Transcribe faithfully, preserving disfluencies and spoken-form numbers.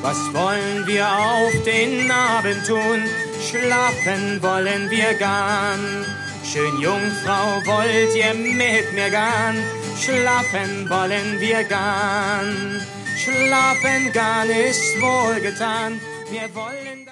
Was wollen wir auf den Abend tun? Schlafen wollen wir gern. Schön Jungfrau, wollt ihr mit mir gern? Schlafen wollen wir gern. Schlafen gern ist wohlgetan. Wir wollen